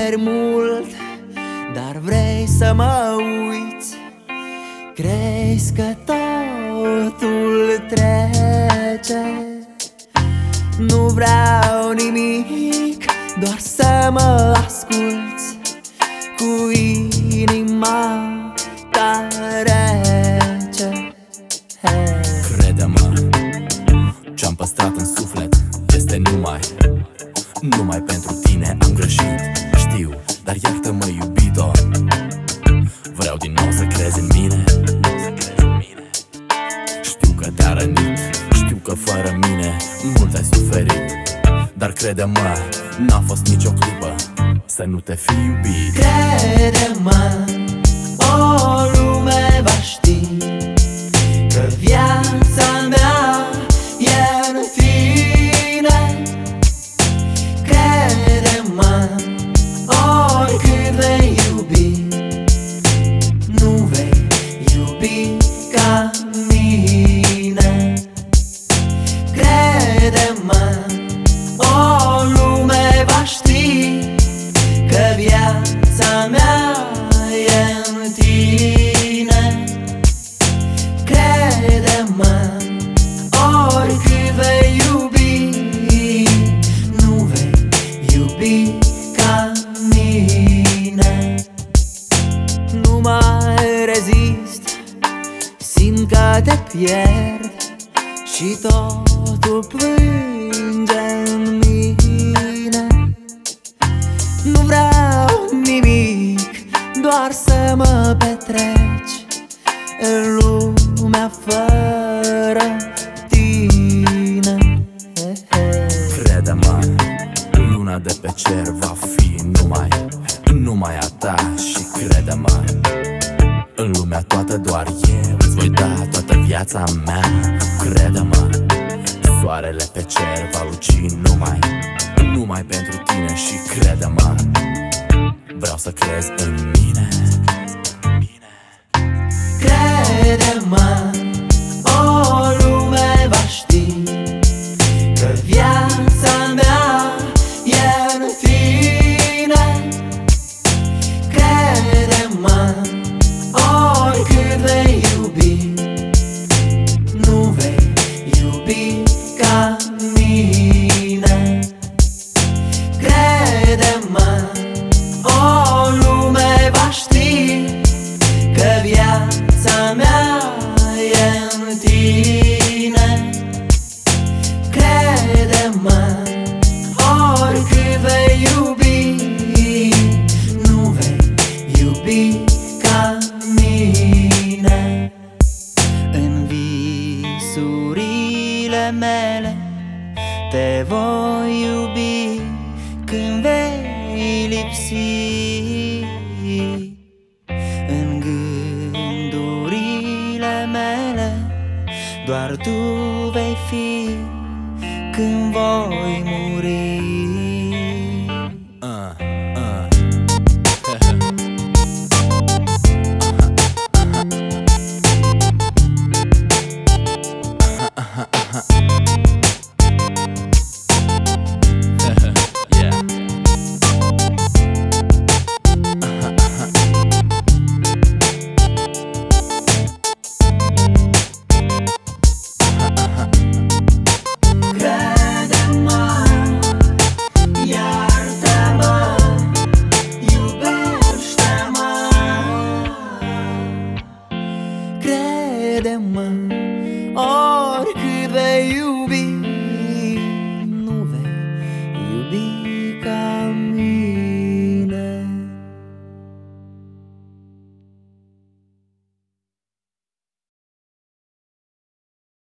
suferi mult, dar vrei să mă uiți. Crezi că totul trece. Nu vreau nimic, doar să mă asculți cu inima ta rece. Crede-mă, ce-am păstrat în suflet este numai pentru tine. Am greșit, știu, dar iartă-mă, iubito. Vreau din nou să crezi în mine. Știu că te-a rănit, știu că fără mine mult ai suferit, dar crede-mă, n-a fost nicio clipă să nu te fi iubit. Crede-mă, o lume va ști că viața mea e în tine. Crede-mă, oricât vei iubi, nu vei iubi ca mine. Crede-mă, o lume va ști că viața mea e în tine. Crede-mă, oricât vei iubi, nu vei iubi ca mine. Nu mai rezist, simt că te pierd și totul plânge în mine. Nu vreau nimic, doar să mă petreci în lumea fără tine. Crede-mă, luna de pe cer va fi numai a ta. Și crede-mă, în lumea toată doar eu îți voi da toată viața mea. Crede-mă, soarele pe cer va luci numai pentru tine. Și crede-mă, vreau să crezi în mine. Crede-mă, o lume va ști că viața mea e în tine. Crede-mă, oricât vei iubi, nu vei iubi ca mine. Crede-mă, o lume va ști că viața mea e în tine. Crede-mă, oricât vei iubi, nu vei iubi ca mine. În visurile mele te voi iubi când vei lipsi. În gândurile mele doar tu vei fi când voi muri.